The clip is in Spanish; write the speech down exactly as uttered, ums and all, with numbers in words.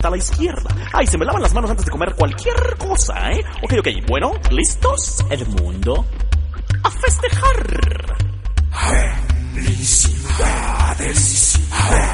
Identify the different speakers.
Speaker 1: a la izquierda. Ay, se me lavan las manos antes de comer cualquier cosa, ¿eh? Ok, ok, bueno, ¿listos? Edmundo, a festejar.
Speaker 2: Felicidades.